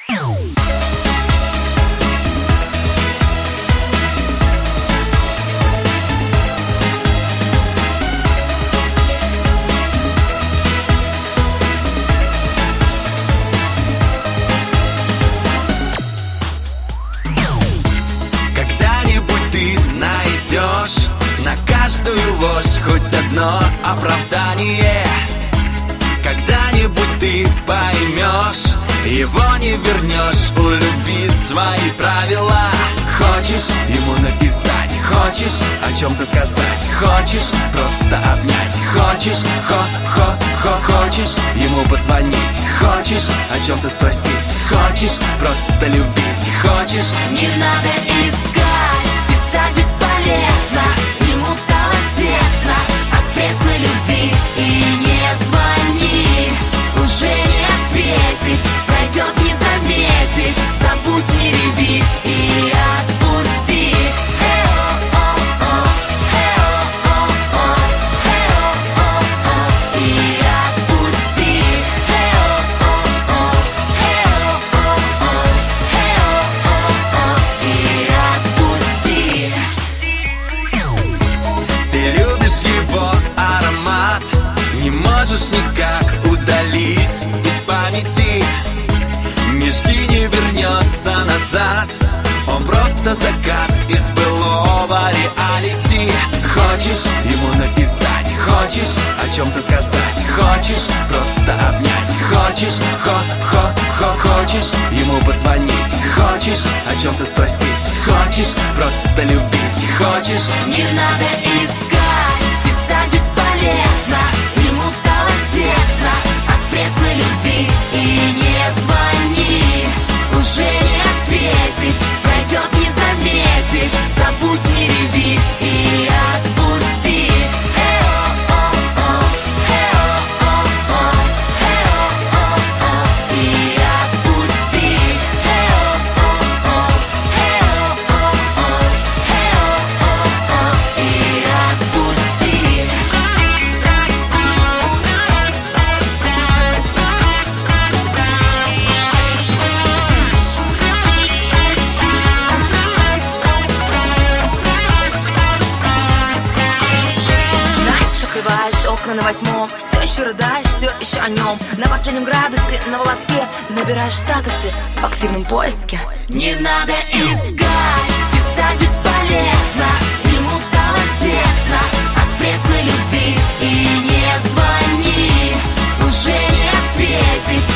На каждую ложь хоть одно оправдание. Когда-нибудь ты поймешь, его не вернешь, у любви свои правила. Хочешь ему написать, хочешь о чем-то сказать, хочешь просто обнять, хочешь хочешь ему позвонить, хочешь о чем-то спросить, хочешь просто любить, хочешь. Не надо искать, писать бесполезно. Ему стало тесно от пресной любви. И не звони, уже не ответит, пройдет, не заметит. Забудь, не реви и отпусти. И отпусти. И отпусти. Ты любишь его аромат, не можешь никак удалить из памяти. Мечты не вернется назад, он просто закат из былого реалити. Хочешь ему написать, хочешь о чем-то сказать, хочешь просто обнять, хочешь хочешь ему позвонить, хочешь о чем-то спросить, хочешь просто любить, хочешь. Не надо искать, писать бесполезно. Ему стало тесно от пресной любви. И не звони, уже не ответит, пройдет, не заметит. Забудь, не реви и отпусти. И отпусти. И отпусти. Настежь, открываешь окна на 8, все еще рыдаешь, все еще о нем. На последнем градусе, на волоске, набираешь статусы в активном поиске. Не надо искать, писать бесполезно. Ему стало тесно от пресной любви. И не звони, уже не ответит,